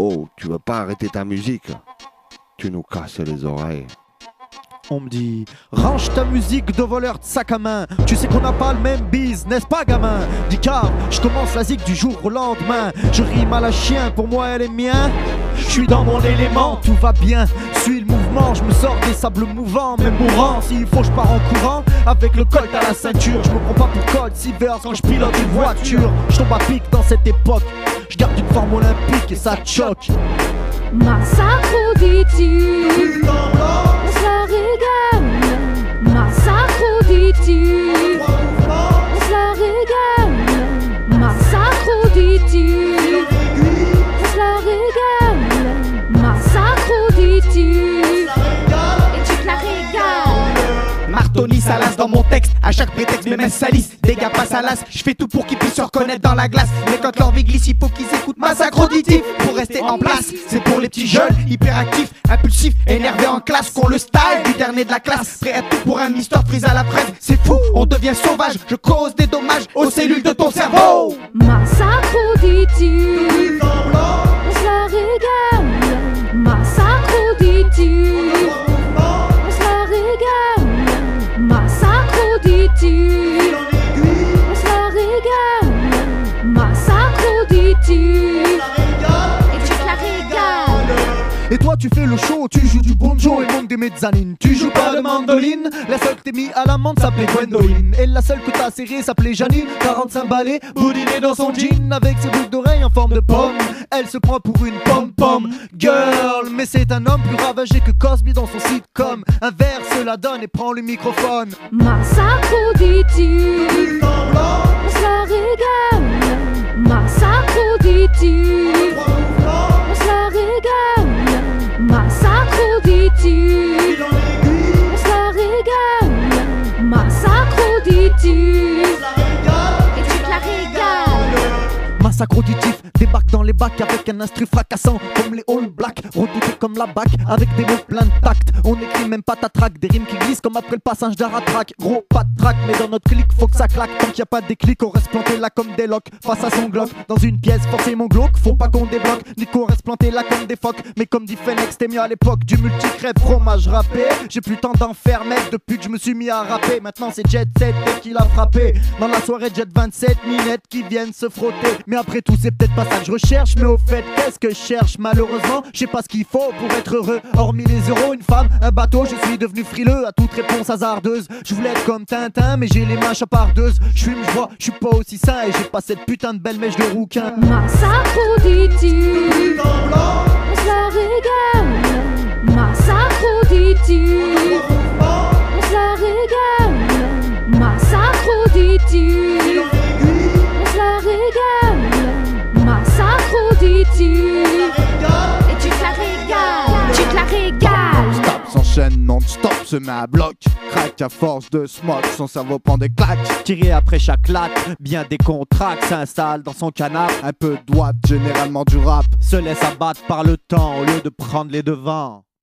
Oh, tu veux pas arrêter ta musique? Tu nous casses les oreilles. On me dit, range ta musique de voleur de sac à main. Tu sais qu'on n'a pas le même bise, n'est-ce pas gamin? Dis car, je commence la zik du jour au lendemain. Je rime à la chien, pour moi elle est mien. Je suis dans mon élément, tout va bien. Suis le mouvement, je me sors des sables mouvants. Même mourant, s'il faut je pars en courant. Avec le colt à la ceinture, je me prends pas pour Colt Sivers quand je pilote une voiture. Je tombe à pic dans cette époque. Je garde une forme olympique et ça te choque. Massacre dis-tu, on se la régale. Massacre dis-tu, on se la régale. Massacre dis-tu, on se la régale. Massacre dis-tu, et tu te la régales. Martoni Salas dans mon texte, à chaque prétexte mes mains salissent. Des gars passent à l'as, je fais tout pour qu'ils puissent se reconnaître dans la glace. Mais quand leur vie glisse, il faut qu'ils écoutent Massacre auditif pour rester en place. C'est pour les petits jeunes, hyperactifs, impulsifs, énervés en classe, qu'on le style du dernier de la classe. Prêt à tout pour un histoire prise à la presse. C'est fou, on devient sauvage, je cause des dommages aux cellules de ton cerveau. Massacre dis-tu, on se la régale. Massacre dis-tu, on se la régale. Massacre dis-tu, on se la régale. Massacre dis-tu, et tu te la régales. Et toi tu fais le show, tu joues du banjo et montes des mezzanines. Tu joues pas de mandoline, la seule que t'es mis à l'amende s'appelait Gwendoline. Et la seule que t'as serrée s'appelait Janine. 45 balais, boudinée dans son jean avec ses boucles d'oreilles en forme de pomme. Elle se prend pour une pom-pom girl. Mais c'est un homme plus ravagé que Cosby dans son sitcom. Inverse la donne et prends le microphone. Massacre dis-tu, on se la régale. Massacre dis-tu, on se la régale. Massacre dis-tu, on se la régale. Massacre dis-tu, et tu te la régales. Massacre auditif, débarque dans les bacs avec un instru fracassant comme les All Blacks, redouté comme la bac avec des mots pleins de tact. On écrit même pas ta track, des rimes qui glissent comme après le passage d'un rat-track. Gros pas de track, mais dans notre clic faut que ça claque. Tant qu'il y a pas de déclic, on reste planté là comme des locs face à son Glock. Dans une pièce, forcer mon glauque, faut pas qu'on débloque. Ni qu'on reste planté là comme des phoques. Mais comme dit Phoenix, t'es mieux à l'époque du multicrève fromage râpé. J'ai plus le temps d'en faire mec depuis que je me suis mis à rapper. Maintenant c'est Jet 7 qui l'a frappé. Dans la soirée Jet 27 minettes qui viennent se frotter. Mais après tout c'est peut-être pas ça que je recherche. Mais au fait qu'est-ce que je cherche? Malheureusement je sais pas ce qu'il faut pour être heureux. Hormis les euros, une femme, un bateau, je suis devenu frileux à toute réponse hasardeuse. Je voulais être comme Tintin mais j'ai les mains chapardeuses. Je fume, je vois, je suis pas aussi sain et j'ai pas cette putain de belle mèche de rouquin. Massacre dis-tu, on se la régale. Massacre dis-tu, on se la régale. Massacre dis-tu, on se la régale. Massacre dis-tu, et tu te la régales. Tu te la régales. Stop s'enchaîne non-stop, se met à bloc. Craque à force de smoke, son cerveau prend des claques. Tiré après chaque latte, bien décontracte, s'installe dans son canapé. Un peu de droite, généralement du rap. Se laisse abattre par le temps au lieu de prendre les devants.